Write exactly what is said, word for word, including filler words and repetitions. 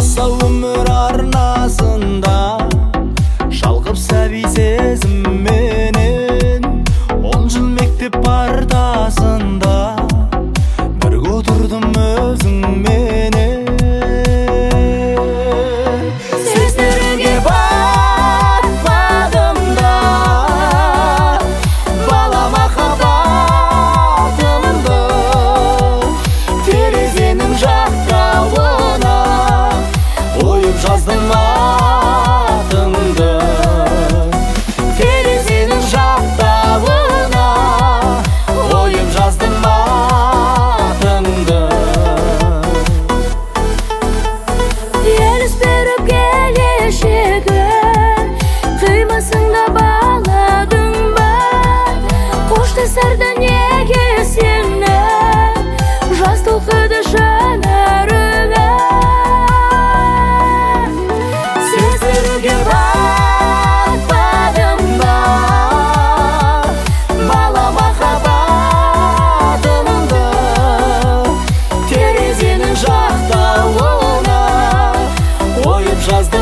асау өмір арнасында шалқып сәби сезімменен он жыл мектеп партасында бірге отырдым өзіңменен. Сездіруге батпадым да бала махаббатымды, терезенің жақтауына ойып жаздым атыңды. Терезенің жақтауына ойып жаздым атыңды. Еліс беріп келешегін қимасыңда баладың ба? Қоштасарда неге сені жас толқыды жанарыңа? Сездіруге батпадым ба бала махаббатымды, терезенің жақтауына ойып жаздым